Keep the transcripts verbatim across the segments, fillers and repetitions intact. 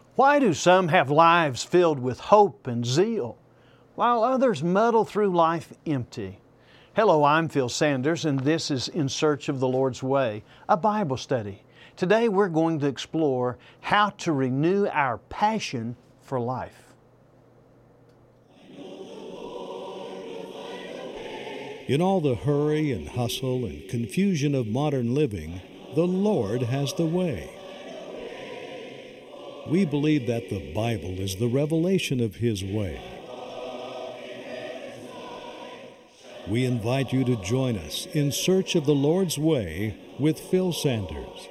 Why do some have lives filled with hope and zeal, while others muddle through life empty? Hello, I'm Phil Sanders, and this is In Search of the Lord's Way, a Bible study. Today we're going to explore how to renew our passion for life. In all the hurry and hustle and confusion of modern living, the Lord has the way. We believe that the Bible is the revelation of His way. We invite you to join us in search of the Lord's way with Phil Sanders.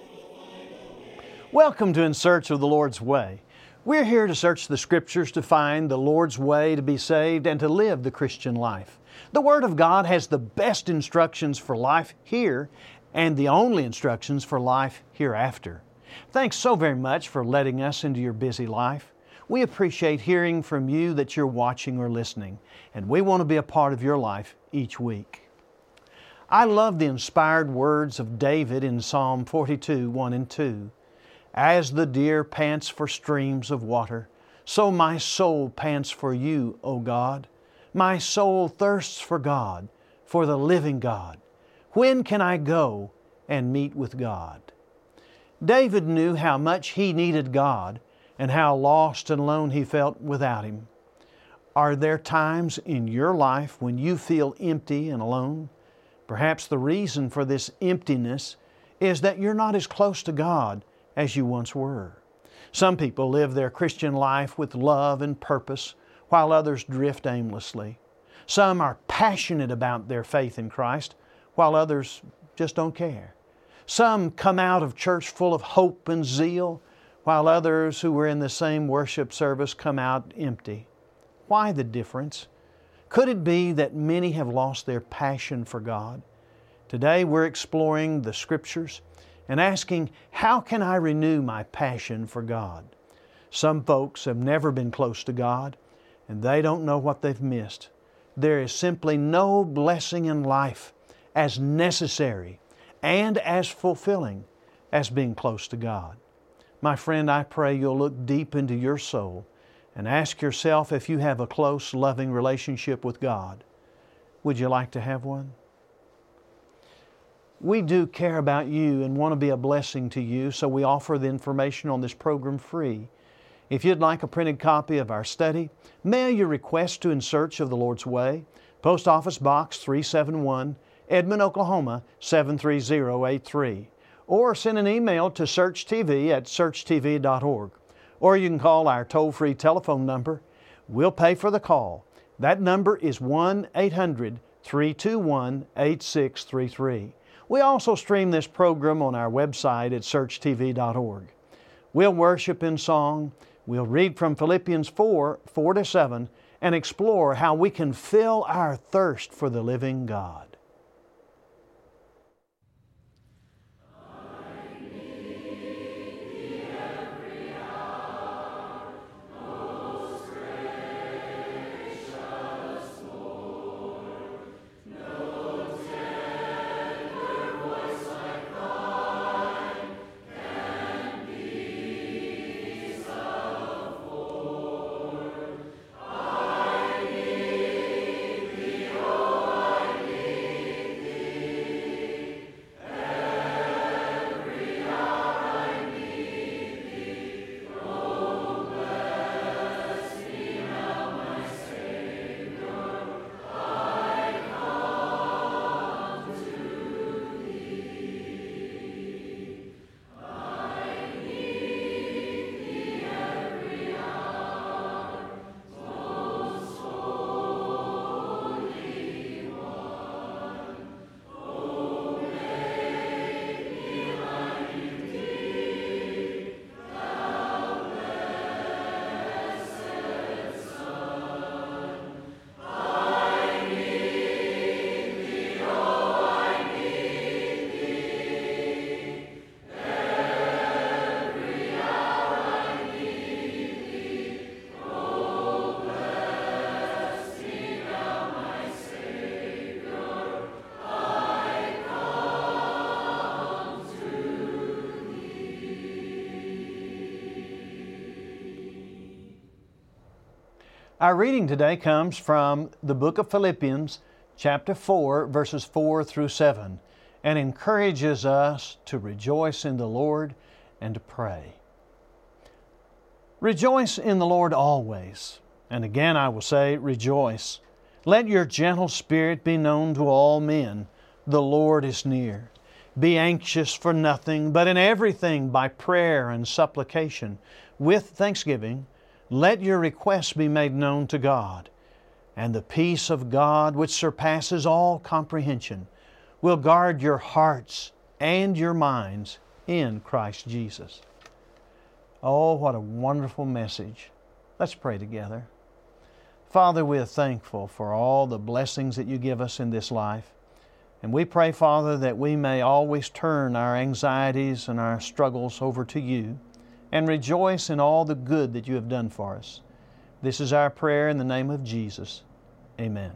Welcome to In Search of the Lord's Way. We're here to search the Scriptures to find the Lord's way to be saved and to live the Christian life. The Word of God has the best instructions for life here and the only instructions for life hereafter. Thanks so very much for letting us into your busy life. We appreciate hearing from you that you're watching or listening, and we want to be a part of your life each week. I love the inspired words of David in Psalm forty-two, one and two. As the deer pants for streams of water, so my soul pants for you, O God. My soul thirsts for God, for the living God. When can I go and meet with God? David knew how much he needed God and how lost and alone he felt without Him. Are there times in your life when you feel empty and alone? Perhaps the reason for this emptiness is that you're not as close to God as you once were. Some people live their Christian life with love and purpose, while others drift aimlessly. Some are passionate about their faith in Christ, while others just don't care. Some come out of church full of hope and zeal, while others who were in the same worship service come out empty. Why the difference? Could it be that many have lost their passion for God? Today we're exploring the Scriptures and asking, how can I renew my passion for God? Some folks have never been close to God, and they don't know what they've missed. There is simply no blessing in life as necessary and as fulfilling as being close to God. My friend, I pray you'll look deep into your soul and ask yourself if you have a close, loving relationship with God. Would you like to have one? We do care about you and want to be a blessing to you, so we offer the information on this program free. If you'd like a printed copy of our study, mail your request to In Search of the Lord's Way, Post Office Box three seventy-one, Edmond, Oklahoma seven three zero eight three, or send an email to searchtv at search t v dot org. Or you can call our toll-free telephone number. We'll pay for the call. That number is one eight hundred, three two one, eight six three three. We also stream this program on our website at search t v dot org. We'll worship in song. We'll read from Philippians four, four to seven, and explore how we can fill our thirst for the living God. Our reading today comes from the book of Philippians, chapter four, verses four through seven, and encourages us to rejoice in the Lord and to pray. Rejoice in the Lord always. And again I will say, rejoice. Let your gentle spirit be known to all men. The Lord is near. Be anxious for nothing, but in everything by prayer and supplication, with thanksgiving, let your requests be made known to God. And the peace of God, which surpasses all comprehension, will guard your hearts and your minds in Christ Jesus. Oh, what a wonderful message. Let's pray together. Father, we are thankful for all the blessings that you give us in this life. And we pray, Father, that we may always turn our anxieties and our struggles over to you and rejoice in all the good that you have done for us. This is our prayer in the name of Jesus. Amen.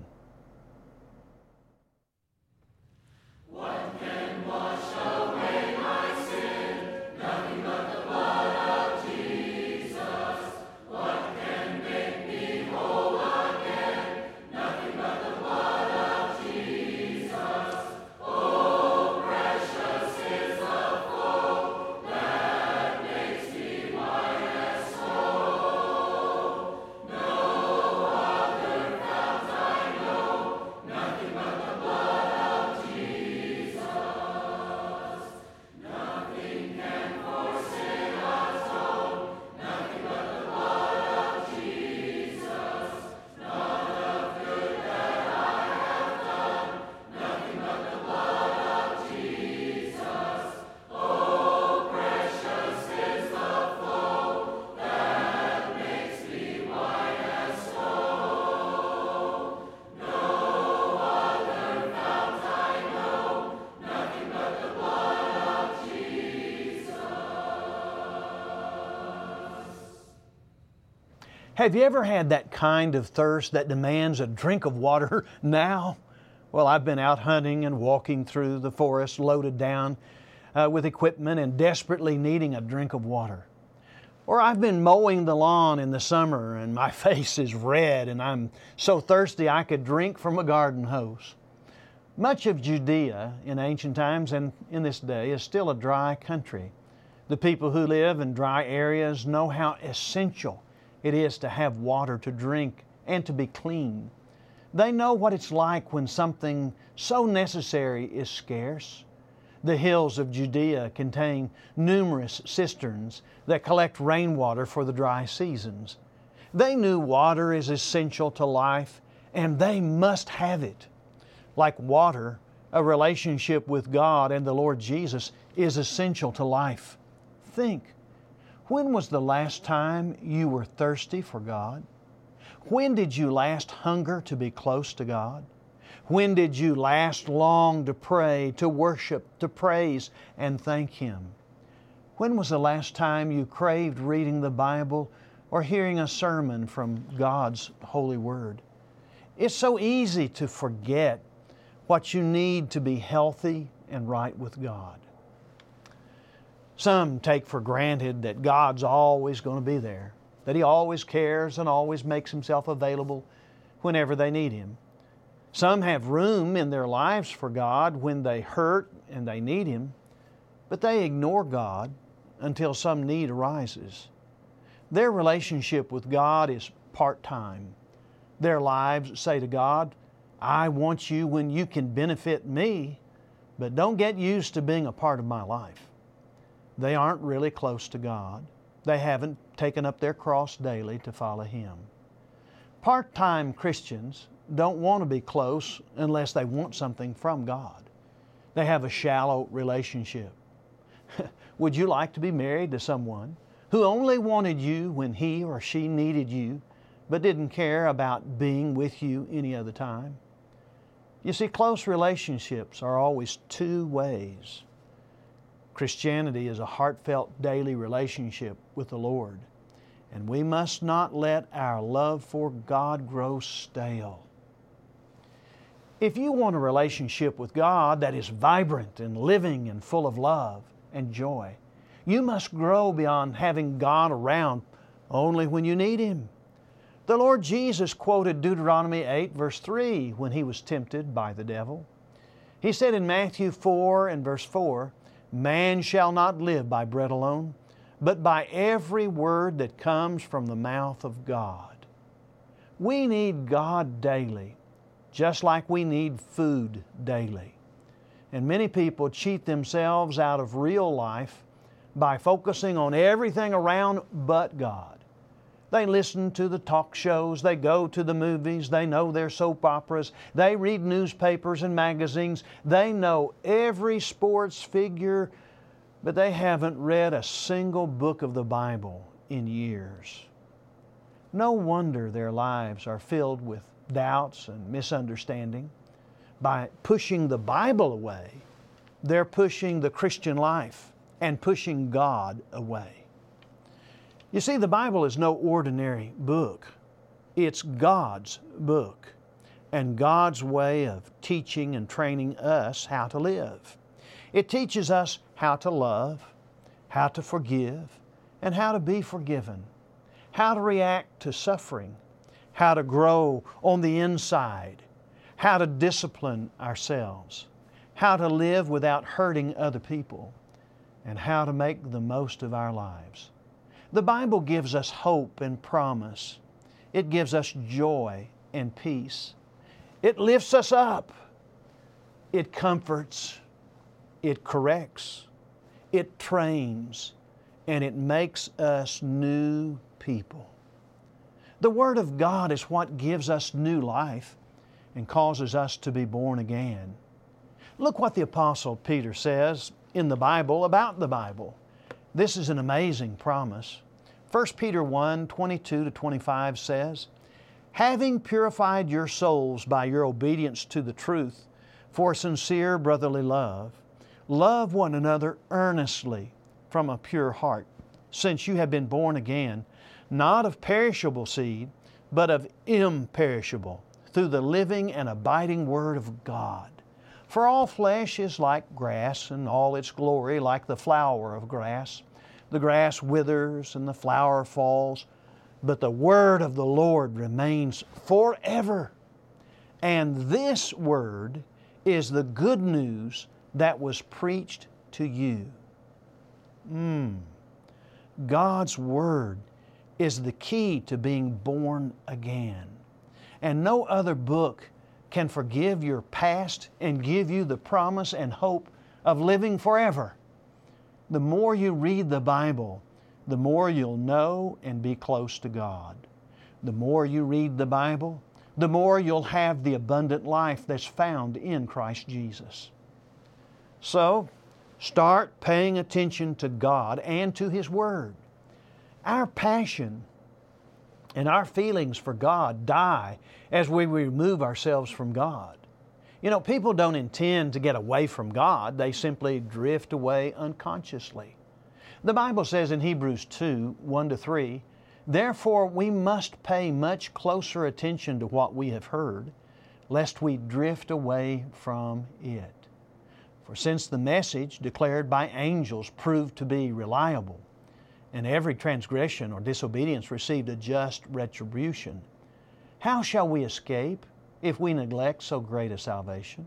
Have you ever had that kind of thirst that demands a drink of water now? Well, I've been out hunting and walking through the forest loaded down uh, with equipment and desperately needing a drink of water. Or I've been mowing the lawn in the summer and my face is red and I'm so thirsty I could drink from a garden hose. Much of Judea in ancient times and in this day is still a dry country. The people who live in dry areas know how essential it is to have water to drink and to be clean. They know what it's like when something so necessary is scarce. The hills of Judea contain numerous cisterns that collect rainwater for the dry seasons. They knew water is essential to life and they must have it. Like water, a relationship with God and the Lord Jesus is essential to life. Think. When was the last time you were thirsty for God? When did you last hunger to be close to God? When did you last long to pray, to worship, to praise, and thank Him? When was the last time you craved reading the Bible or hearing a sermon from God's holy Word? It's so easy to forget what you need to be healthy and right with God. Some take for granted that God's always going to be there, that He always cares and always makes Himself available whenever they need Him. Some have room in their lives for God when they hurt and they need Him, but they ignore God until some need arises. Their relationship with God is part-time. Their lives say to God, I want you when you can benefit me, but don't get used to being a part of my life. They aren't really close to God. They haven't taken up their cross daily to follow Him. Part-time Christians don't want to be close unless they want something from God. They have a shallow relationship. Would you like to be married to someone who only wanted you when he or she needed you, but didn't care about being with you any other time? You see, close relationships are always two ways. Christianity is a heartfelt daily relationship with the Lord, and we must not let our love for God grow stale. If you want a relationship with God that is vibrant and living and full of love and joy, you must grow beyond having God around only when you need Him. The Lord Jesus quoted Deuteronomy eight, verse three, when He was tempted by the devil. He said in Matthew four and verse four, "Man shall not live by bread alone, but by every word that comes from the mouth of God." We need God daily, just like we need food daily. And many people cheat themselves out of real life by focusing on everything around but God. They listen to the talk shows, they go to the movies, they know their soap operas, they read newspapers and magazines, they know every sports figure, but they haven't read a single book of the Bible in years. No wonder their lives are filled with doubts and misunderstanding. By pushing the Bible away, they're pushing the Christian life and pushing God away. You see, the Bible is no ordinary book. It's God's book and God's way of teaching and training us how to live. It teaches us how to love, how to forgive, and how to be forgiven, how to react to suffering, how to grow on the inside, how to discipline ourselves, how to live without hurting other people, and how to make the most of our lives. The Bible gives us hope and promise. It gives us joy and peace. It lifts us up. It comforts. It corrects. It trains. And it makes us new people. The Word of God is what gives us new life and causes us to be born again. Look what the Apostle Peter says in the Bible about the Bible. This is an amazing promise. First Peter one, twenty-two to twenty-five says, "Having purified your souls by your obedience to the truth for sincere brotherly love, love one another earnestly from a pure heart, since you have been born again, not of perishable seed, but of imperishable, through the living and abiding Word of God. For all flesh is like grass, and all its glory like the flower of grass. The grass withers and the flower falls, but the Word of the Lord remains forever. And this Word is the good news that was preached to you." Mm. God's Word is the key to being born again. And no other book can forgive your past and give you the promise and hope of living forever. The more you read the Bible, the more you'll know and be close to God. The more you read the Bible, the more you'll have the abundant life that's found in Christ Jesus. So, start paying attention to God and to His Word. Our passion and our feelings for God die as we remove ourselves from God. You know, people don't intend to get away from God. They simply drift away unconsciously. The Bible says in Hebrews two, one to three, "Therefore we must pay much closer attention to what we have heard, lest we drift away from it. For since the message declared by angels proved to be reliable, and every transgression or disobedience received a just retribution, how shall we escape if we neglect so great a salvation?"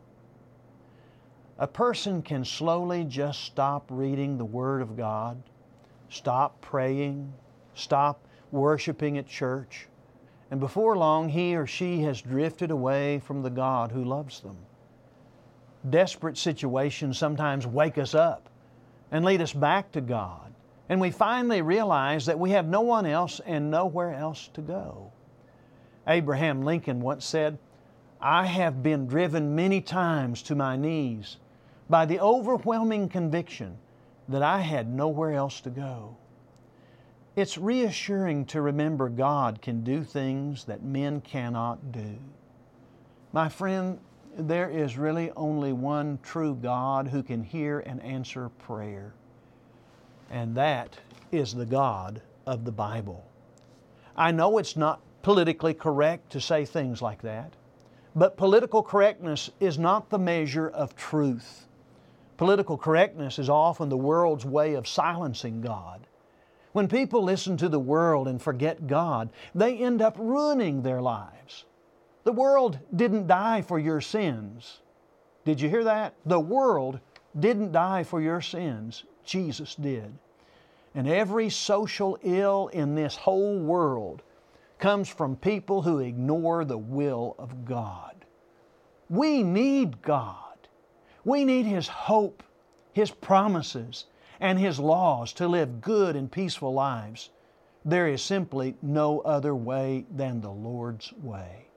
A person can slowly just stop reading the Word of God, stop praying, stop worshiping at church, and before long he or she has drifted away from the God who loves them. Desperate situations sometimes wake us up and lead us back to God, and we finally realize that we have no one else and nowhere else to go. Abraham Lincoln once said, "I have been driven many times to my knees by the overwhelming conviction that I had nowhere else to go." It's reassuring to remember God can do things that men cannot do. My friend, there is really only one true God who can hear and answer prayer, and that is the God of the Bible. I know it's not politically correct to say things like that, but political correctness is not the measure of truth. Political correctness is often the world's way of silencing God. When people listen to the world and forget God, they end up ruining their lives. The world didn't die for your sins. Did you hear that? The world didn't die for your sins. Jesus did. And every social ill in this whole world comes from people who ignore the will of God. We need God. We need His hope, His promises, and His laws to live good and peaceful lives. There is simply no other way than the Lord's way.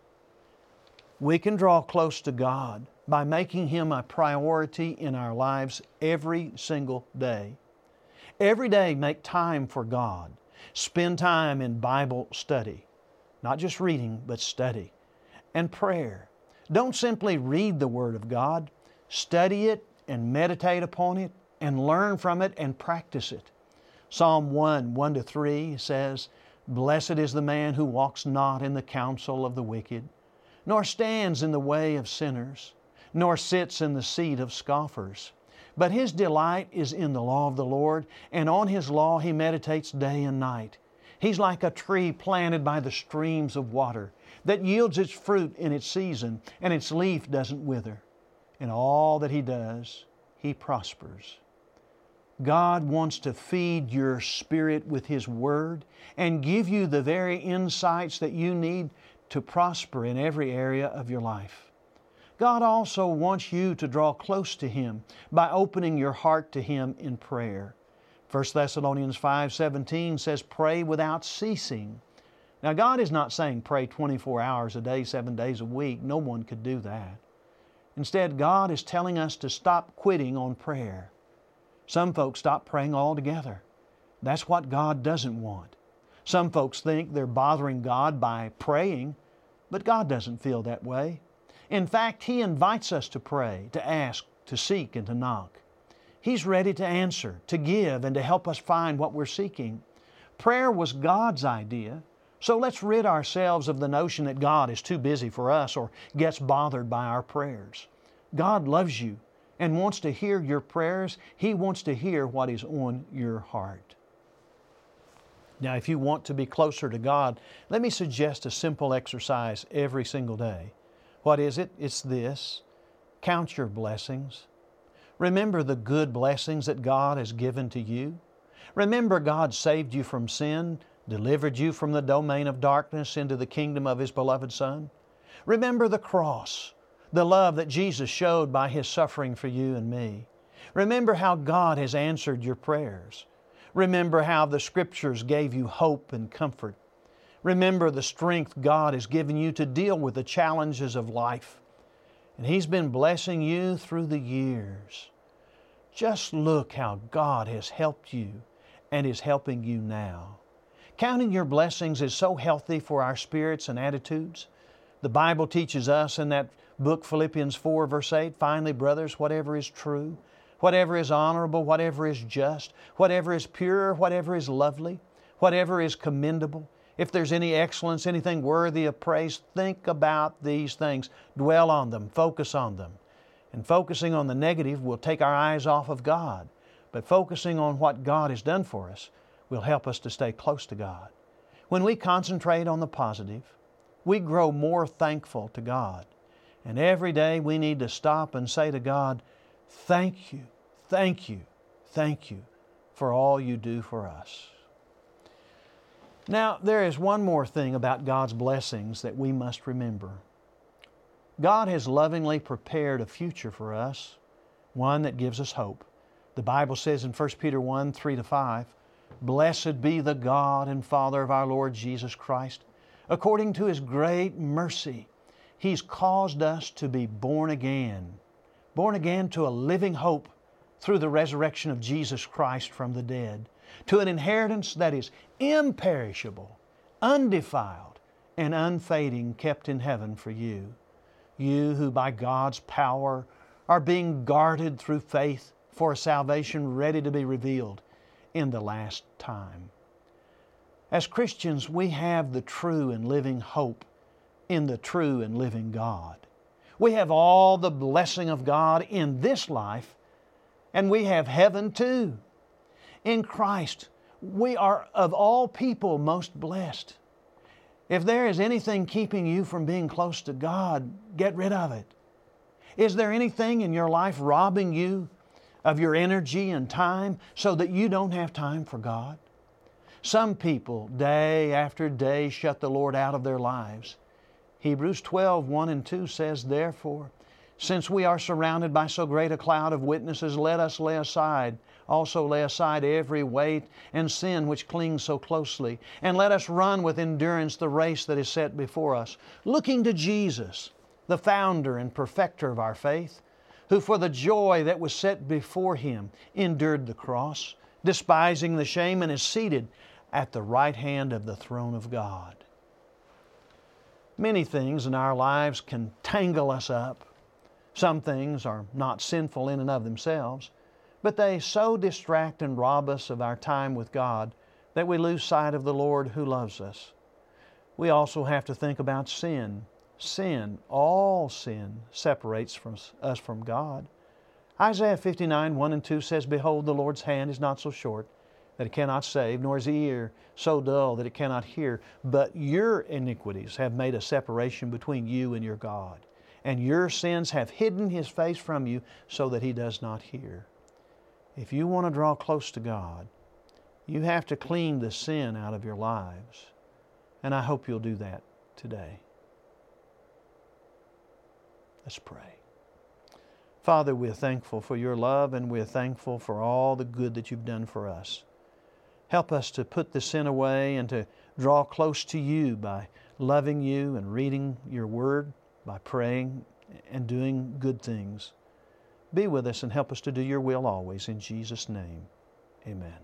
We can draw close to God by making Him a priority in our lives every single day. Every day make time for God. Spend time in Bible study. Not just reading, but study. And prayer. Don't simply read the Word of God. Study it and meditate upon it and learn from it and practice it. Psalm one, one to three says, "Blessed is the man who walks not in the counsel of the wicked, nor stands in the way of sinners, nor sits in the seat of scoffers. But his delight is in the law of the Lord, and on His law he meditates day and night. He's like a tree planted by the streams of water that yields its fruit in its season, and its leaf doesn't wither. In all that he does, he prospers." God wants to feed your spirit with His Word and give you the very insights that you need to prosper in every area of your life. God also wants you to draw close to Him by opening your heart to Him in prayer. First Thessalonians five seventeen says, "Pray without ceasing." Now, God is not saying pray twenty-four hours a day, seven days a week. No one could do that. Instead, God is telling us to stop quitting on prayer. Some folks stop praying altogether. That's what God doesn't want. Some folks think they're bothering God by praying, but God doesn't feel that way. In fact, He invites us to pray, to ask, to seek, and to knock. He's ready to answer, to give, and to help us find what we're seeking. Prayer was God's idea, so let's rid ourselves of the notion that God is too busy for us or gets bothered by our prayers. God loves you and wants to hear your prayers. He wants to hear what is on your heart. Now, if you want to be closer to God, let me suggest a simple exercise every single day. What is it? It's this. Count your blessings. Remember the good blessings that God has given to you. Remember God saved you from sin, delivered you from the domain of darkness into the kingdom of His beloved Son. Remember the cross, the love that Jesus showed by His suffering for you and me. Remember how God has answered your prayers. Remember how the Scriptures gave you hope and comfort. Remember the strength God has given you to deal with the challenges of life. And He's been blessing you through the years. Just look how God has helped you and is helping you now. Counting your blessings is so healthy for our spirits and attitudes. The Bible teaches us in that book, Philippians four, verse eight, "Finally, brothers, whatever is true, whatever is honorable, whatever is just, whatever is pure, whatever is lovely, whatever is commendable, if there's any excellence, anything worthy of praise, think about these things. Dwell on them, focus on them." And focusing on the negative will take our eyes off of God. But focusing on what God has done for us will help us to stay close to God. When we concentrate on the positive, we grow more thankful to God. And every day we need to stop and say to God, "Thank you, thank you, thank you for all you do for us." Now, there is one more thing about God's blessings that we must remember. God has lovingly prepared a future for us, one that gives us hope. The Bible says in First Peter one, three to five, "Blessed be the God and Father of our Lord Jesus Christ. According to His great mercy, He's caused us to be born again, born again to a living hope through the resurrection of Jesus Christ from the dead, to an inheritance that is imperishable, undefiled, and unfading, kept in heaven for you. You who by God's power are being guarded through faith for a salvation ready to be revealed in the last time." As Christians, we have the true and living hope in the true and living God. We have all the blessing of God in this life, and we have heaven too. In Christ, We are of all people most blessed. If there is anything keeping you from being close to God, get rid of it. Is there anything in your life robbing you of your energy and time so that you don't have time for God? Some people, day after day, shut the Lord out of their lives. Hebrews twelve, one and two says, "Therefore, since we are surrounded by so great a cloud of witnesses, let us lay aside, also lay aside every weight and sin which clings so closely, and let us run with endurance the race that is set before us, looking to Jesus, the founder and perfecter of our faith, who for the joy that was set before Him endured the cross, despising the shame, and is seated at the right hand of the throne of God." Many things in our lives can tangle us up. Some things are not sinful in and of themselves, but they so distract and rob us of our time with God that we lose sight of the Lord who loves us. We also have to think about sin. Sin, all sin, separates from us from God. Isaiah fifty-nine, one and two says, "Behold, the Lord's hand is not so short that it cannot save, nor His ear so dull that it cannot hear. But your iniquities have made a separation between you and your God, and your sins have hidden His face from you so that He does not hear." If you want to draw close to God, you have to clean the sin out of your lives. And I hope you'll do that today. Let's pray. Father, we're thankful for Your love, and we're thankful for all the good that You've done for us. Help us to put the sin away and to draw close to You by loving You and reading Your Word, by praying and doing good things. Be with us and help us to do Your will always. In Jesus' name, amen.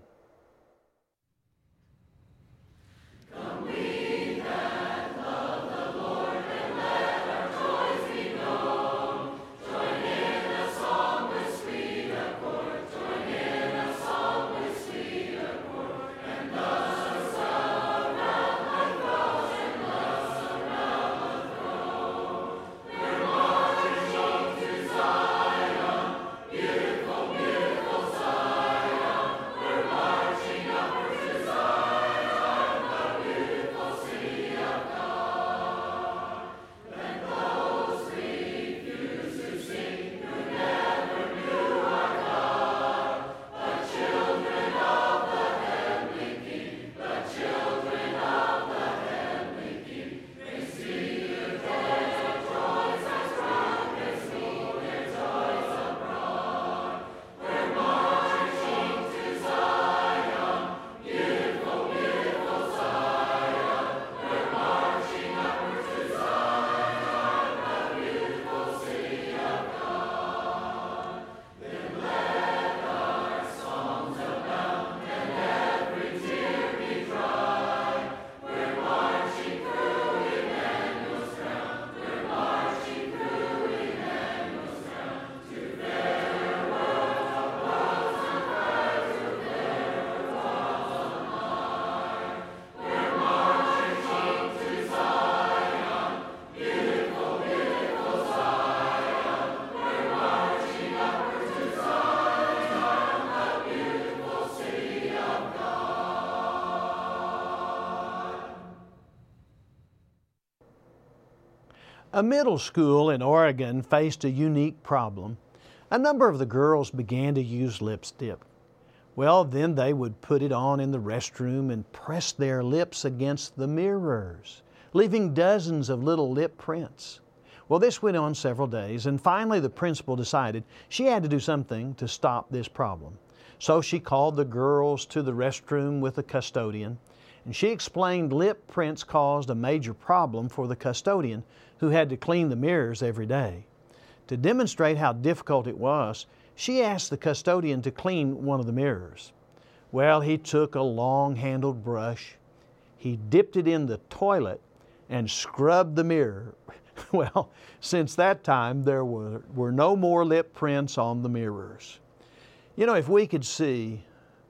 A middle school in Oregon faced a unique problem. A number of the girls began to use lipstick. Well, then they would put it on in the restroom and press their lips against the mirrors, leaving dozens of little lip prints. Well, this went on several days, and finally the principal decided she had to do something to stop this problem. So she called the girls to the restroom with the custodian, and she explained lip prints caused a major problem for the custodian, who had to clean the mirrors every day. To demonstrate how difficult it was, she asked the custodian to clean one of the mirrors. Well, he took a long-handled brush, he dipped it in the toilet, and scrubbed the mirror. Well, since that time, there were, were no more lip prints on the mirrors. You know, if we could see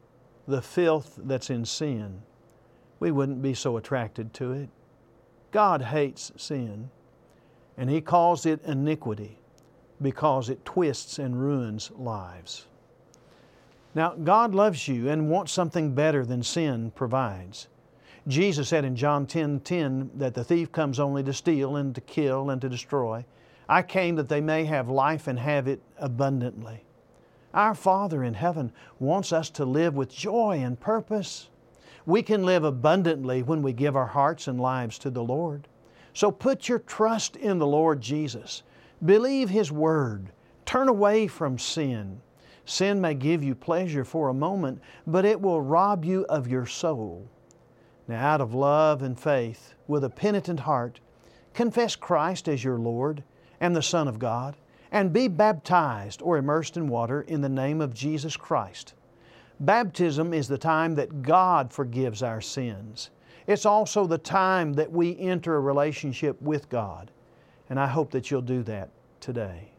the filth that's in sin, we wouldn't be so attracted to it. God hates sin, and He calls it iniquity because it twists and ruins lives. Now, God loves you and wants something better than sin provides. Jesus said in John ten ten that the thief comes only to steal and to kill and to destroy. I came that they may have life and have it abundantly. Our Father in heaven wants us to live with joy and purpose. We can live abundantly when we give our hearts and lives to the Lord. So put your trust in the Lord Jesus. Believe His Word. Turn away from sin. Sin may give you pleasure for a moment, but it will rob you of your soul. Now, out of love and faith, with a penitent heart, confess Christ as your Lord and the Son of God, and be baptized or immersed in water in the name of Jesus Christ. Baptism is the time that God forgives our sins. It's also the time that we enter a relationship with God. And I hope that you'll do that today.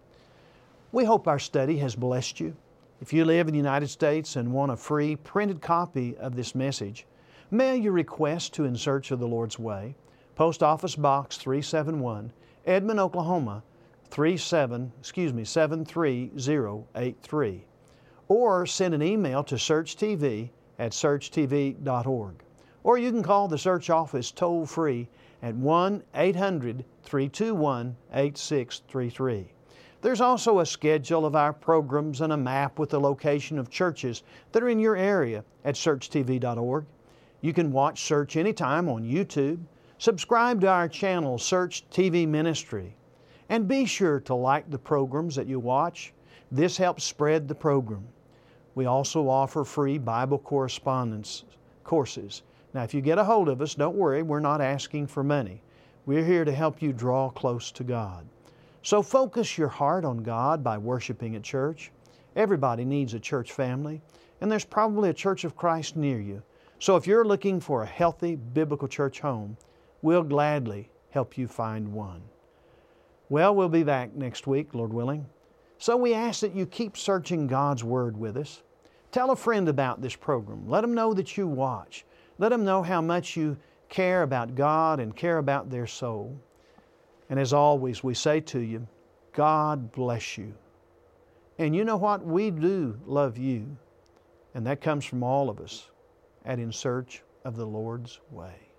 We hope our study has blessed you. If you live in the United States and want a free printed copy of this message, mail your request to In Search of the Lord's Way, Post Office Box three seventy-one, Edmond, Oklahoma, three seven, excuse me, seven three zero eight three. Or send an email to searchtv at search t v dot org. Or you can call the Search office toll free at one eight hundred, three two one, eight six three three. There's also a schedule of our programs and a map with the location of churches that are in your area at search t v dot org. You can watch Search anytime on YouTube. Subscribe to our channel, Search T V Ministry. And be sure to like the programs that you watch. This helps spread the program. We also offer free Bible correspondence courses. Now, if you get a hold of us, don't worry, we're not asking for money. We're here to help you draw close to God. So focus your heart on God by worshiping at church. Everybody needs a church family, and there's probably a Church of Christ near you. So if you're looking for a healthy biblical church home, we'll gladly help you find one. Well, we'll be back next week, Lord willing. So we ask that you keep searching God's Word with us. Tell a friend about this program. Let them know that you watch. Let them know how much you care about God and care about their soul. And as always, we say to you, God bless you. And you know what? We do love you. And that comes from all of us at In Search of the Lord's Way.